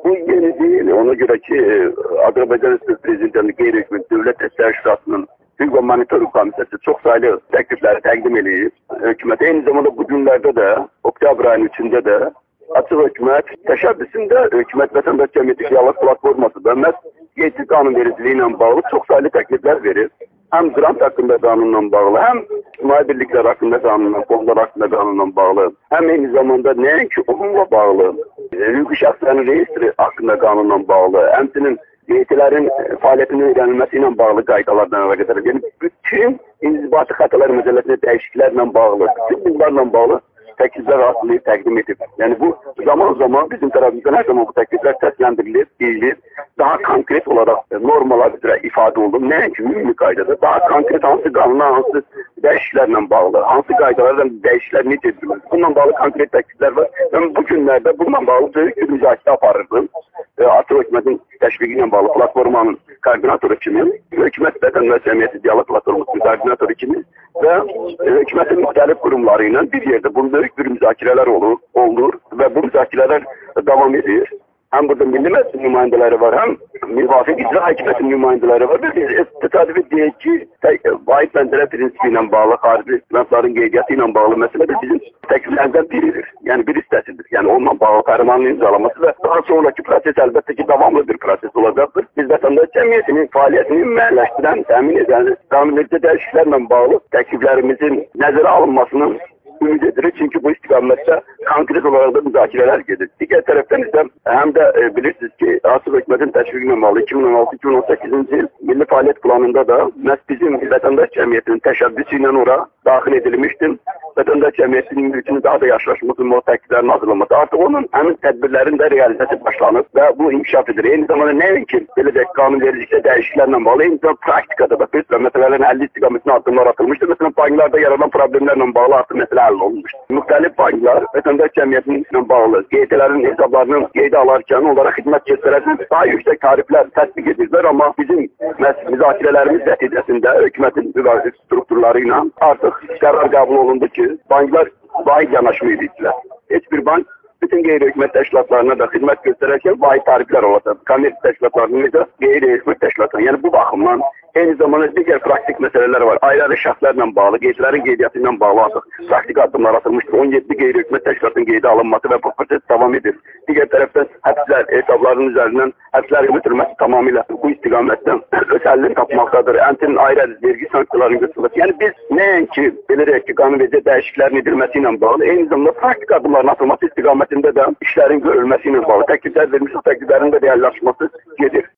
Bu yeni değil. Ona göre ki Azerbaycan Prezidenti Qeyri-Hökumət Dövlət Təşkilatının Hüquq və Monitoring Komitəsi çox saylı təklifləri təqdim edib. Hökumət eyni zamanda bu günlərdə də, oktyabr ayının içində də Açıq Hökumət təşəbbüsündə Hökumət Vətəndaş Cəmiyyəti Diyalog Platforması da məhz qeyri qanunvericiliyi ilə bağlı çox saylı təkliflər verir. Həm grant haqqında qanunla bağlı, həm ictimai birliklər haqqında qanunla, fondlar haqqında qanunla bağlı, həm eyni zamanda nəinki onunla bağlı, hüquqi şəxslərin reyestri haqqında qanunla bağlı, həmçinin heyətlərin fəaliyyətinin öyrənilməsi ilə bağlı qaydalardan əlaqədar. Yəni bütün inzibati xətalar məcəlləsində dəyişikliklərlə bağlı, bütün bunlarla bağlı təkliflər hazırlayıb təqdim edib. Yəni bu zaman bizim tərəfimizdən hər zaman bu təkliflər səsləndirilir, deyilir. Daha konkret olaraq normalar üzrə ifadə olunur. Nəinki ümumi qaydada daha konkret hansı qanuna, hansı dəyişikliklərlə bağlı, hansı qaydalarla dəyişikliklər necə edilir. Bununla bağlı konkret təkliflər var. Mən bu günlərdə bununla bağlı böyük bir müzakirə aparırdım. Açıq Hökumətin təşviqi ilə bağlı platformanın koordinatoru kimi, Hökumət Vətəndaş Cəmiyyəti Diyalog Platformasının koordinatoru kimi və hökumətin müxtəlif qurumları ilə bir yerdə bunun böyük bir müzakirələr olur və bu müzakirələr davam edir. Həm burada Milli Məclisin nümayəndələri var, həm müvafiq icra hakimiyyətinin nümayəndələri var. Təsadüfi deyək ki, vahid məntəqə prinsipi ilə bağlı, xarici məhsulların qeydiyyatı ilə bağlı məsələ də bizim təkliflərimizdən biridir. Yəni bir hissəsidir. Yəni onunla bağlı fərmanın imzalaması və daha sonraki proses əlbəttə ki, davamlı bir proses olacaqdır. Biz vətəndaş cəmiyyətinin fəaliyyətini müəyyənləşdirən, təmin edən, qanunverici dəyişikliklərlə bağlı təkliflərimizin nəzərə alınmasının ümid edirik. Çünki bu istiqamətdə konkret olaraq da müzakirələr gedir. Digər tərəfdən isə həm də bilirsiniz ki, Açıq Hökumətin təşviqi ilə bağlı 2016-2018-ci il milli fəaliyyət planında da məhz bizim vətəndaş cəmiyyətinin təşəbbüsü ilə ora daxil edilmişdir. Vətəndaş cəmiyyətinin mülkünü daha da yaşlaşması, o təkliflərin hazırlanması. Artıq onun həmin tədbirlərin də realizasiya başlanıb və bu inkişaf edir. Eyni zamanda nəinki belə də qanunvericilikdə dəyişikliklərlə bağlı, eyni zamanda praktikada da məsələlərin həlli istiqamətində addımlar atılmışdır. Məsələn, banklarda yaranan problemlərlə bağlı artıq məsələ həll olunmuşdur. Müxtəlif banklar vətəndaş cəmiyyətinə bağlı qeydələrin hesablarının qeydə alarkən onlara xidmət göstərərkən daha yüksək tariflər tətbiq edirlər, amma bizim müzakirələrimiz nəticəsində hökumətin strukturları ilə artıq qərar qəbul olundu ki, banklar vahid yanaşma edirlər. Heç bir bank bütün qeyri-hökumət təşkilatlarına da xidmət göstərərkən vahid tariflər olacaq. Kommersiya təşkilatlarının da qeyri-hökumət təşkilatlarına. Yəni bu baxımdan eyni zamanda digər praktik məsələlər var. Ayrı şəxslərlə bağlı, qeydlərin qeydiyyatı ilə bağlı artıq praktik addımlar atılmışdır. 17 qeyri-hökumət təşkilatının qeydə alınması və bu proses davam edir. Digər tərəfdən həbslər, hesabların üzərindən həbslərin götürülməsi tamamilə bu istiqamətdən öz həllini tapmaqdadır. Həmçinin ayrı vergi sanksiyalarının götürülməsi. Yəni biz nəinki belə deyək ki, qanunverici dəyişikliklərin edilməsi ilə bağlı, eyni zamanda praktik addımların atılması istiqamətində də işlərin görülməsi ilə bağlı təkliflər verilmiş, o təkliflərin də reallaşması gedir.